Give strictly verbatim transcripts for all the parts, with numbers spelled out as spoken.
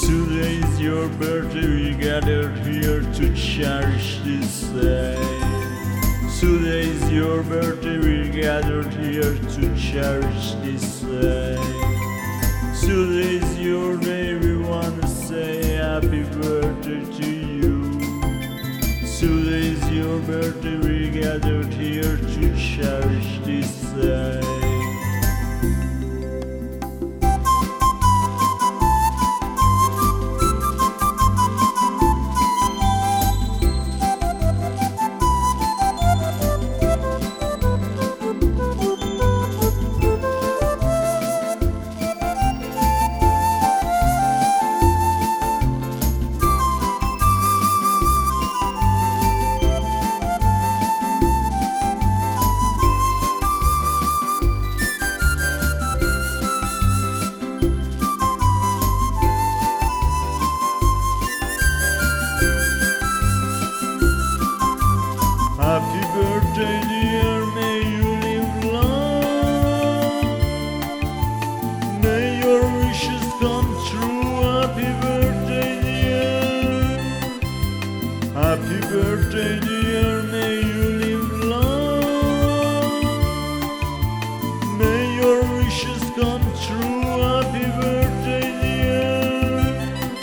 Today's your birthday, we gathered here to cherish this day. Today's your birthday, we gathered here to cherish this day. Today's your day, we wanna say happy birthday to you. Today's your birthday, we gathered here to cherish this day. Happy birthday dear, may you live long. May your wishes come true. Happy birthday dear. Happy birthday dear, may you live long. May your wishes come true. Happy birthday dear.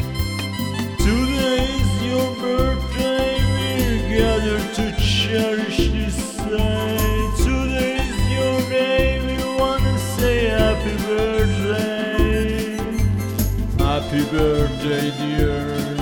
Today is your birthday, we're gathered to cherish this day. Today is your day, we wanna say happy birthday. Happy birthday dear.